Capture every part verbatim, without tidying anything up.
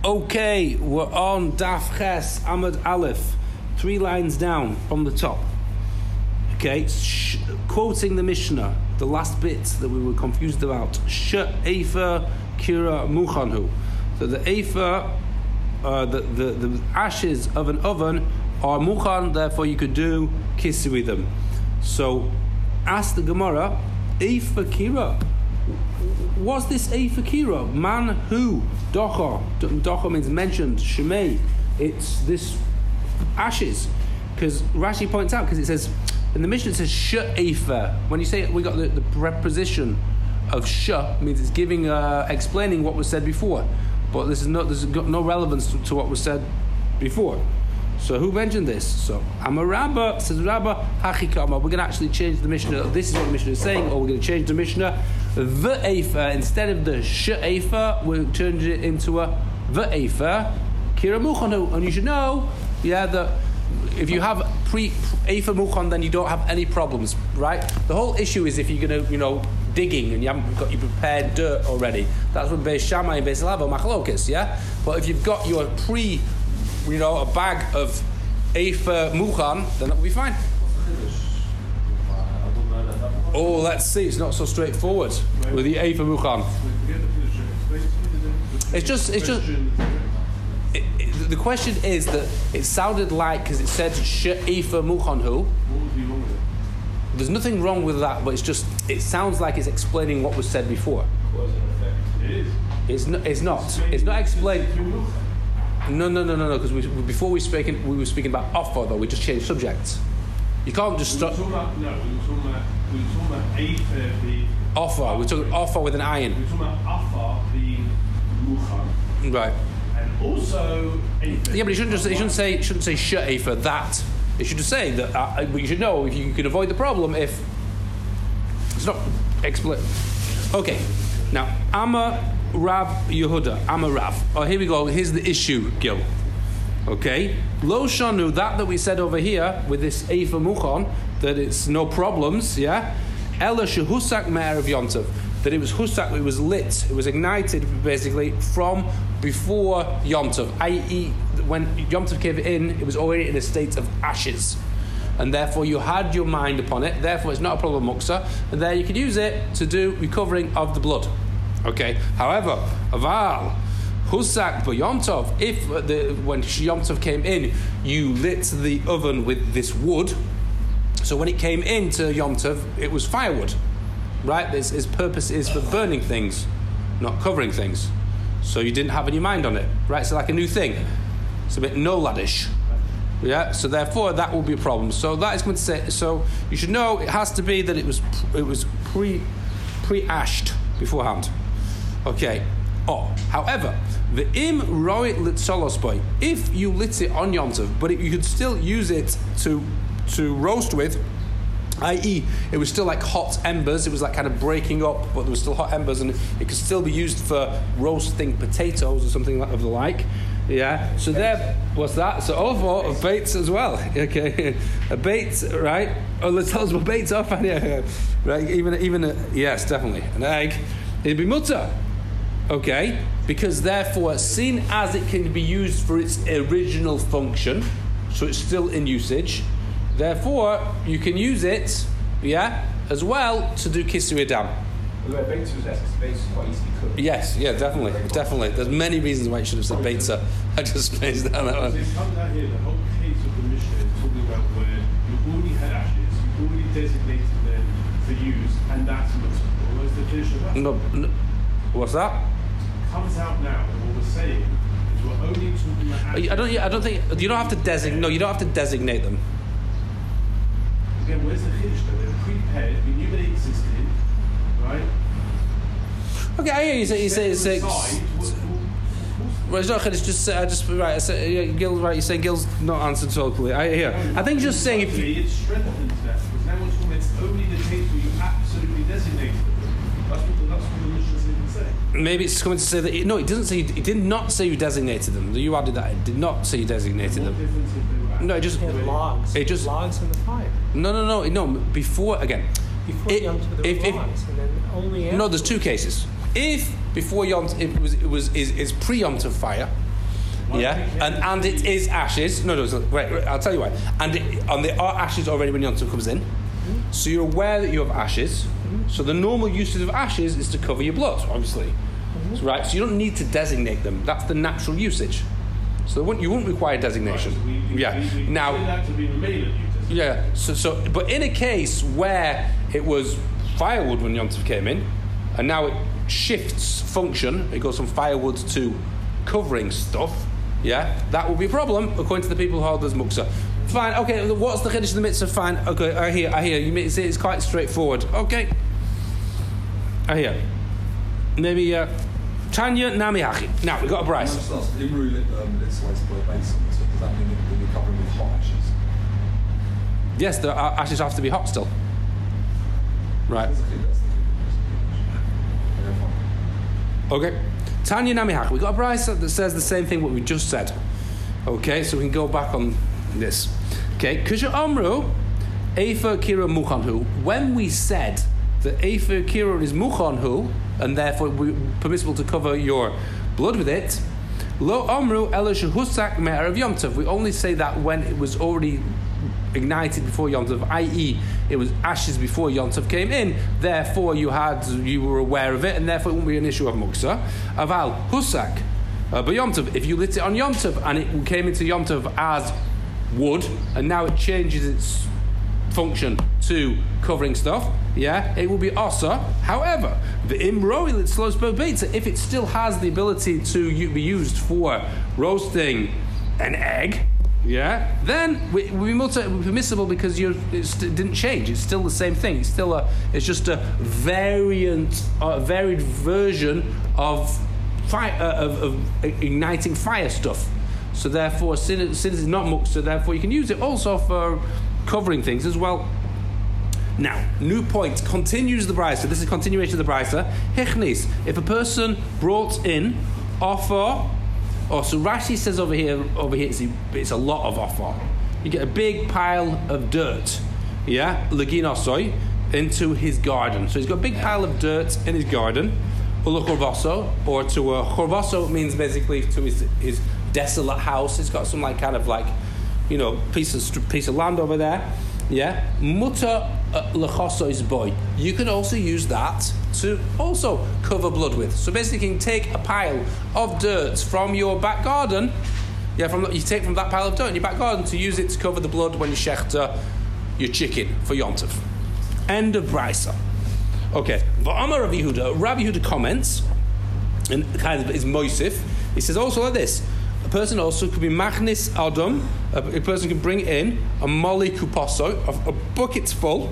Okay, we're on Daf Ches Amud Aleph, three lines down from the top. Okay, sh- quoting the Mishnah, the last bit that we were confused about. She'efer kira muchanhu. So the efer, uh, the, the the ashes of an oven are muchan, therefore you could do kissi with them. So, ask the Gemara, efer kira. What's this efer kira? Man who? Docha. Docha means mentioned. Shemei. It's this ashes. Because Rashi points out, because it says, in the Mishnah it says she'efer. When you say it, we got the, the preposition of she, means it's giving, uh, explaining what was said before. But this is not, this has got no relevance to, to what was said before. So who mentioned this? So Amar Rabba, says Rabba, Hachikama. We're going to actually change the Mishnah. This is what the Mishnah is saying, or we're going to change the Mishnah. The Efer, instead of the She'efer, we'll change it into a the Efer, Kira Muchanu. And you should know, yeah, that if you have pre Efer Muchan, then you don't have any problems, right? The whole issue is if you're going to, you know, digging and you haven't got your prepared dirt already. That's what Beis Shammai and Beis Hillel machlokes, yeah? But if you've got your pre, you know, a bag of Efer Muchan, then that will be fine. Oh, let's see. It's not so straightforward with the Efer Muchan. It's just, it's just. It, it, the question is that it sounded like, because it said She'efer Muchanhu. There's nothing wrong with that, but it's just, it sounds like it's explaining what was said before. It is. It's not. It's not. It's not explained. No, no, no, no, no. Because we, before we speaking, we were speaking about offer, though. We just changed subjects. You can't just stop. We were talking about, no, we were talking about, we were talking about Efer being Offer. We're talking offer with an iron. We were talking about Offer being Muchan. Right. And also Efer. Yeah, but you shouldn't just. You shouldn't say. Shouldn't say She'efer that. You should just say that. Uh, you should know if you can avoid the problem if it's not explicit. Okay. Now, Amma Rav Yehuda. Amma Rav. Oh, here we go. Here's the issue, Gil. Okay, Lo Shanu, that that we said over here with this Efer Muchan, that it's no problems, yeah. Ela shehusak me'erev Yom Tov, that it was husak, it was lit, it was ignited basically from before Yom Tov, that is, when Yom Tov came in, it was already in a state of ashes, and therefore you had your mind upon it. Therefore, it's not a problem muksa, and there you could use it to do recovering of the blood. Okay. However, aval. Husak by Yom Tov, if the, when Yom Tov came in, you lit the oven with this wood, so when it came into Yom Tov, it was firewood, right? Its, its purpose is for burning things, not covering things. So you didn't have any mind on it, right? So like a new thing. It's a bit no-ladish. Yeah, so therefore that will be a problem. So that is going to say, so you should know it has to be that it was it was pre pre-ashed beforehand. Okay. Oh, however, the im roit lit solos boy. If you lit it on Yom Tov, but it, you could still use it to to roast with, that is, it was still like hot embers. It was like kind of breaking up, but there was still hot embers, and it could still be used for roasting potatoes or something of the like. Yeah. So there, what's that? So over of baits as well. Okay, a bait, right? Oh, let's tell us what baits are. Yeah, right. Even even a, yes, definitely an egg. It'd be mutter. Okay, because therefore, seen as it can be used for its original function, so it's still in usage, therefore you can use it, yeah, as well to do kisui adam. Well, the way Beitza was there, because Beitza is quite easily cooked. Yes, yeah, definitely, definitely. There's many reasons why it should have said Beitza. I just spaced down that one. So it comes out here, the whole case of the Mishnah is talking about where you already had ashes, you already designated them for use, and that's what's, where's the finish of that? No, no, what's that? Comes out now, and what we're saying is we're only talking about ashes. I don't. I don't think you don't have to designate. No, you don't have to designate them. Again, where's the finish though? They're prepared, we knew they existed, right? Okay, I hear you say. You say. You say Inside, what- well, it's not. It's just. I just right. I say, yeah, Gil. Right. You say Gil's not answered totally. I hear. I think just saying if you. It strengthens that, because now we're talking about it's only the case where you absolutely designated them. That's what the, that's what the Mishnah is even saying. Maybe it's coming to say that. It, no, it doesn't say. It did not say you designated them. You added that. It did not say you designated What them. difference if they were No, it just. They had logs. It just. logs in the fire. No, no, no, no. Before again. Before It- Yom Tov, there if- were if- logs, and then only after. No, there's two cases. If before Yom, it was it was is, is pre Yom Tov fire, Why yeah, do we and care? and it is ashes. No, no, it's- wait, wait, I'll tell you why. And it, and there are ashes already when Yom Tov comes in, so you're aware that you have ashes. So the normal usage of ashes is to cover your blood, obviously, so, right? So you don't need to designate them. That's the natural usage. So wouldn't, you wouldn't require designation. Right, so we, we, yeah. we, we now. consider that to be the main of New Testament. Yeah. So, so, but in a case where it was firewood when Yom Tov came in, and now it shifts function, it goes from firewood to covering stuff. Yeah, that will be a problem according to the people who hold as muksa. Fine. Okay. What's the chiddush of the mitzvah? Fine. Okay. I hear. I hear. You see, it's quite straightforward. Okay. I hear. Maybe. Uh, Tanya Nami Hachi. Now we've got a Can I Bryce. just ask, in rule, um, it's like by basin, so does that mean that you're covering with hot ashes? Yes, the uh, ashes have to be hot still. Right. Physically, that's the okay, fine. Okay. Tanya Namihach. We got a Bryce that says the same thing what we just said. Okay, so we can go back on this. Okay. Kusha Amru, Efer Kira Mukhanhu. When we said that Efer Kira is Mukhanhu, and therefore we permissible to cover your blood with it, Lo Amru Elisha Husak Me'er of Yom Tov. We only say that when it was already ignited before Yom Tov, that is, it was ashes before Yom Tov came in. Therefore, you had you were aware of it, and therefore it wouldn't be an issue of muksa. Aval husak, uh, but Yom Tov, if you lit it on Yom Tov and it came into Yom Tov as wood, and now it changes its function to covering stuff, yeah, it will be osa. However, the imroil it slows beta. If it still has the ability to u- be used for roasting an egg. Yeah, then we we multi permissible because you it st- didn't change. It's still the same thing. It's still a. It's just a variant, a varied version of fire uh, of, of igniting fire stuff. So therefore, since since it's not much, so therefore you can use it also for covering things as well. Now, new point continues the brisa. This is a continuation of the brisa. Hichnis. If a person brought in offer. Oh, so Rashi says over here, over here, it's, it's a lot of offer. You get a big pile of dirt, yeah, leginosoi, into his garden. So he's got a big pile of dirt in his garden, ula chorvaso, or to a chorvaso means basically to his, his desolate house. He's got some like kind of like, you know, piece of piece of land over there, yeah. Muta lechosois boy. You can also use that to also cover blood with. So basically, you can take a pile of dirt from your back garden. Yeah, from you take from that pile of dirt in your back garden to use it to cover the blood when you shechter your chicken for Yom Tov. End of brisa. Okay. V'amar Rabbi Yehuda. Rabbi Yehuda comments, and kind of is moisif. He says also like this: a person also could be machnis adam. A, a person can bring in a moli kupaso, a, a bucket full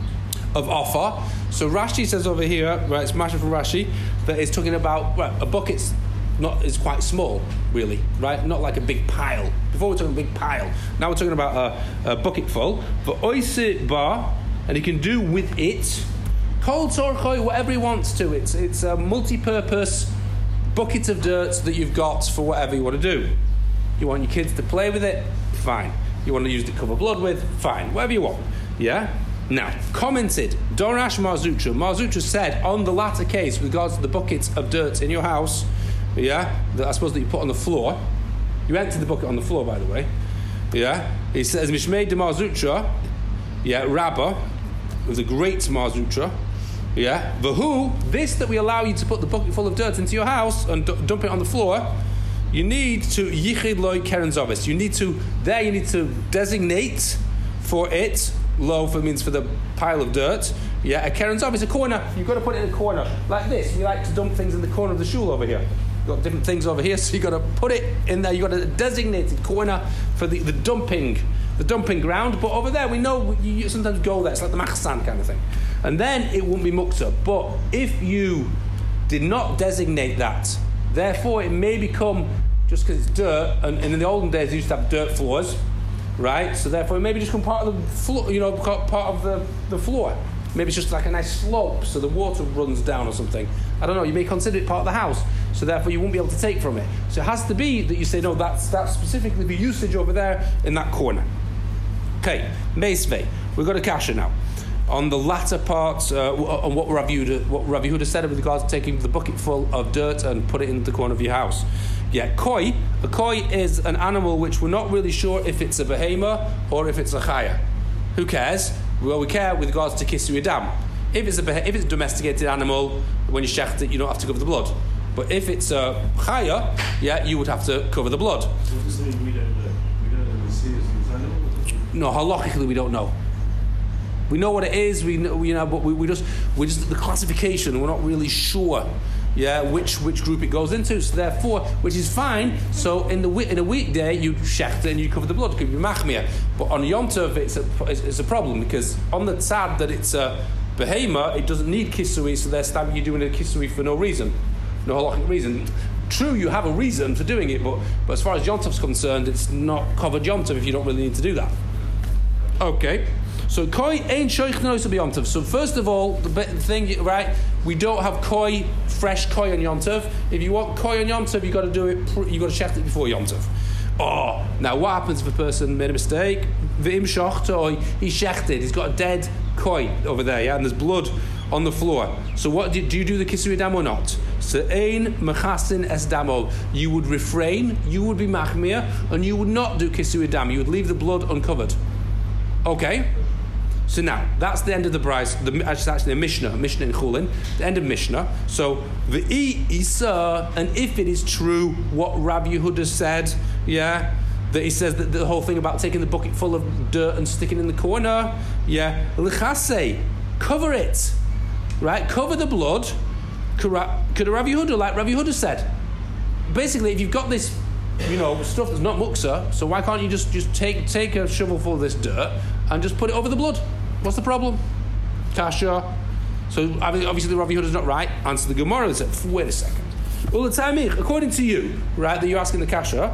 of offer. So Rashi says over here, right? It's Masha from Rashi that is talking about well, a bucket's not is quite small, really, right? Not like a big pile. Before we're talking a big pile. Now we're talking about a, a bucket full. For oise bar, and he can do with it kol torchoi whatever he wants to. It's it's a multi-purpose bucket of dirt that you've got for whatever you want to do. You want your kids to play with it, fine. You want to use it to cover blood with, fine. Whatever you want, yeah. Now, commented, Dorash Marzutra. Marzutra said, on the latter case, with regards to the buckets of dirt in your house, yeah, that I suppose that you put on the floor. You empty the bucket on the floor, by the way. Yeah. He says, Mishmei de Marzutra, yeah, Rabbah, of the great Marzutra, yeah, Vahu, this that we allow you to put the bucket full of dirt into your house and d- dump it on the floor, you need to Yichid Loi Keren Zovis. You need to, there you need to designate for it. Loaf means for the pile of dirt. Yeah, a Keren Zov is a corner. You've got to put it in a corner like this. We like to dump things in the corner of the shul over here. You've got different things over here, so you've got to put it in there. You've got a designated corner for the, the dumping, the dumping ground. But over there, we know you, you sometimes go there. It's like the machsan kind of thing. And then it won't be muktzah. But if you did not designate that, therefore it may become just because it's dirt. And, and in the olden days, they used to have dirt floors. Right, so therefore it maybe just become part of the floor, you know, part of the, the floor. Maybe it's just like a nice slope, so the water runs down or something. I don't know. You may consider it part of the house, so therefore you won't be able to take from it. So it has to be that you say no. That's that's specifically the usage over there in that corner. Okay, Meisvei. We've got a kasha now on the latter part uh, on what Rabbi Yehuda, what Rabbi Yehuda said with regards to taking the bucket full of dirt and put it in the corner of your house. Yeah, koi. A koi is an animal which we're not really sure if it's a behemoth or if it's a chaya. Who cares? Well, we care with regards to kisui adam. If it's a behe- if it's a domesticated animal, when you shecht it, you don't have to cover the blood. But if it's a chaya, yeah, you would have to cover the blood. What does it mean we don't know? We don't know the seriousness animal? No, halachically we don't know. We know what it is. We know, you know, but we, we just we just the classification. We're not really sure, yeah, which which group it goes into. So therefore, which is fine. So in the in a weekday you shecht it and you cover the blood. It could be machmir. But on Yom Tov it's a it's, it's a problem because on the tzad that it's a behemoth, it doesn't need kisui. So they're stabbing you doing a kisui for no reason, no halachic reason. True, you have a reason for doing it, but but as far as Yom Tov's concerned, it's not covered Yom Tov if you don't really need to do that. Okay. So koi ain't shoich nois be Yom Tov. So first of all, the thing, right? We don't have koi, fresh koi on Yom Tov. If you want koi on Yom Tov, you got to do it. You got to shecht it before Yom Tov. Oh, now what happens if a person made a mistake? V'im shochtoi, he shechted. He's got a dead koi over there, yeah, and there's blood on the floor. So what do, do you do the kisui dam or not? So ein mechasin es damo. You would refrain. You would be machmir, and you would not do kisui dam. You would leave the blood uncovered. Okay. So now, that's the end of the Bryce, the, actually a Mishnah, a Mishnah in Chulin, the end of Mishnah. So, v'i isa, and if it is true what Rabbi Yehuda said, yeah, that he says that the whole thing about taking the bucket full of dirt and sticking it in the corner, yeah, l'chasei, cover it, right, cover the blood, could Rabbi Yehuda, like Rabbi Yehuda said. Basically, if you've got this, you know, stuff that's not muksa, so why can't you just, just take, take a shovel full of this dirt and just put it over the blood? What's the problem? Kasha. So obviously Rabbi Yehuda is not right. Answer the Gemara and said, wait a second. Well, the Taimich, according to you, right, that you're asking the Kasha,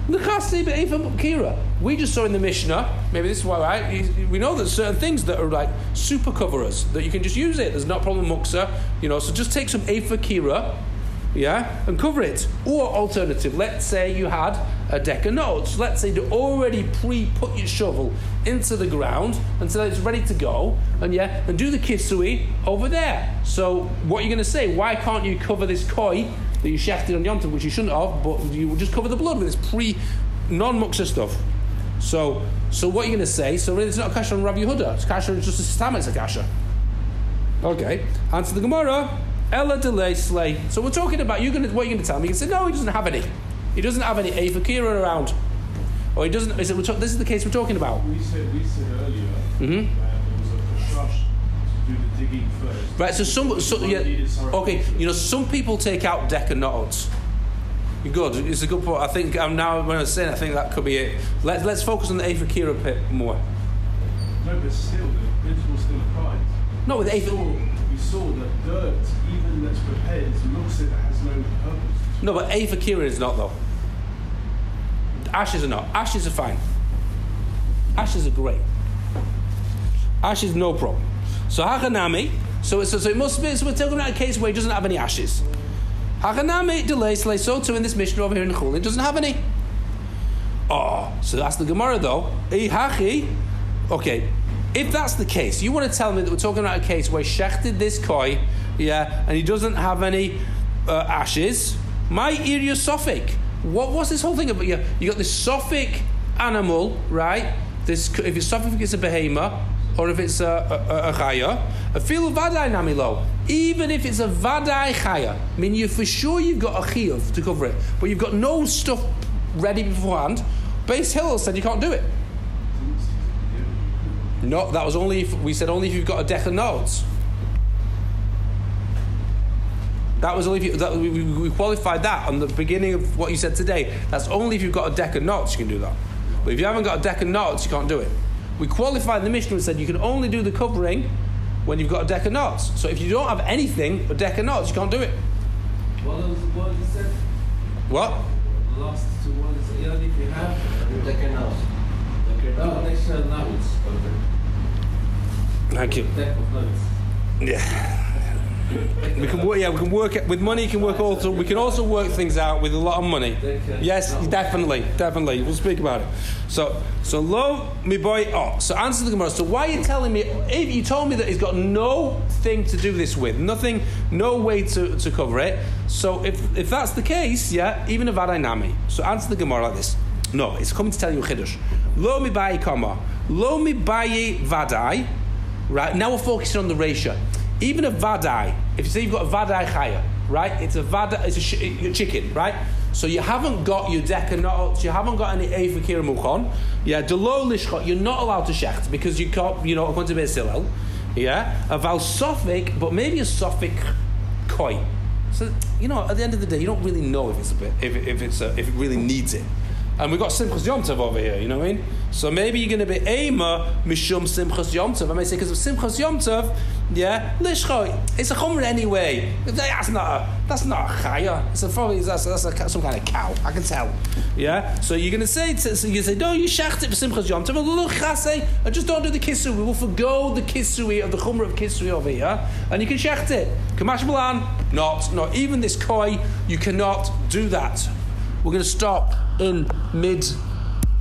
we just saw in the Mishnah, maybe this is why, right? We know there's certain things that are like super coverers, that you can just use it. There's not a problem with muksa, you know, so just take some Efa Kira, yeah, and cover it. Or alternative, let's say you had a deck of notes. Let's say you already pre-put your shovel into the ground until it's ready to go, and yeah, and do the kisui over there. So what are you going to say? Why can't you cover this koi that you shechted on Yom Tov, which you shouldn't have, but you will just cover the blood with this pre non-muksa stuff? So so what are you going to say? So really it's not a kasha on Rabbi Yehuda. It's kasha, it's just a stam, it's a kasha. Okay, answer the Gemara. Ella delay slay. So we're talking about, you're gonna, what are you going to tell me? You can say, no, he doesn't have any. He doesn't have any Efa Kira around. Or he doesn't, is it, we're talk, this is the case we're talking about. We said, we said earlier Mm-hmm. that there was a kashash to do the digging first. Right, so some, so, yeah, okay, you know, some people take out decker knots. Good, it's a good point. I think, um, now when I was saying, I think that could be it. Let's, let's focus on the Efa Kira bit more. No, but still, the principle still applies. No, with we Efa... saw, we saw that dirt, even that's prepared, looks like it has no purpose. No, but Efa Kira is not, though. Ashes are not. Ashes are fine. Ashes are great. Ashes, no problem. So Hachanami, so, so, so it must be, so we're talking about a case where he doesn't have any ashes. Hachanami delays Soto in this mission over here in Chulin, doesn't have any. Oh, so that's the Gemara though. Hachi, okay, if that's the case, you want to tell me that we're talking about a case where he shechted this koi, yeah, and he doesn't have any uh, ashes. My area sophic. What was this whole thing about? You, you got this sophic animal, right? This, if it's sophic, it's a behemoth, or if it's a, a, a chaya. A fil vadai namilo. Even if it's a vadai chaya, I mean, you for sure you've got a chiyuv to cover it, but you've got no stuff ready beforehand. Beis Hillel said you can't do it. No, that was only if we said only if you've got a deck of notes. That was only if you, that, we, we qualified that on the beginning of what you said today. That's only if you've got a deck of notes you can do that. But if you haven't got a deck of notes, you can't do it. We qualified the Mishnah and said you can only do the covering when you've got a deck of notes. So if you don't have anything but deck of notes, you can't do it. What was the word you said? What? The last two words. Only if you have deck of notes. No, next to notes. Thank you. Deck of notes. Yeah. We can work. Yeah, we can work it with money. You can work also. We can also work things out with a lot of money. Yes, definitely, definitely. We'll speak about it. So, so lo mi boy. Oh, so answer the Gemara. So why are you telling me? If you told me that he's got no thing to do this with, nothing, no way to, to cover it. So if if that's the case, yeah, even a vadai nami. So answer the Gemara like this. No, it's coming to tell you a chiddush. Lo mi bayi kama. Lo mi bayi vadai. Right now we're focusing on the ratio. Even a vadai, if you say you've got a vadai chaya, right? It's a vadai, it's a, sh- a chicken, right? So you haven't got your dekanot, you haven't got any eifakir muchon. Yeah, delo lishchot, you're not allowed to shecht because you can't, you know, according to Beis Hillel. Yeah, a val sofik, but maybe a sofik koi. So you know, at the end of the day, you don't really know if it's a bit, if if it's a, if it really needs it. And we've got Simchas Yom Tov over here, you know what I mean? So maybe you're going to be Eima Mishum Simchas Yom Tov. I may say because of Simchas Yom Tov, yeah, Lishcho, it's a Chumrah anyway. That's not a, that's not a Chaya. It's a probably that's, that's a, some kind of cow. I can tell. Yeah. So you're going to say, so you say, no, you shacht it for Simchas Yom Tov. Look, Chasei, and just don't do the Kisui. We will forgo the Kisui of the Chumrah of Kisui over here, and you can shacht it. Kamash Malan, not, not even this koi. You cannot do that. We're going to stop in mid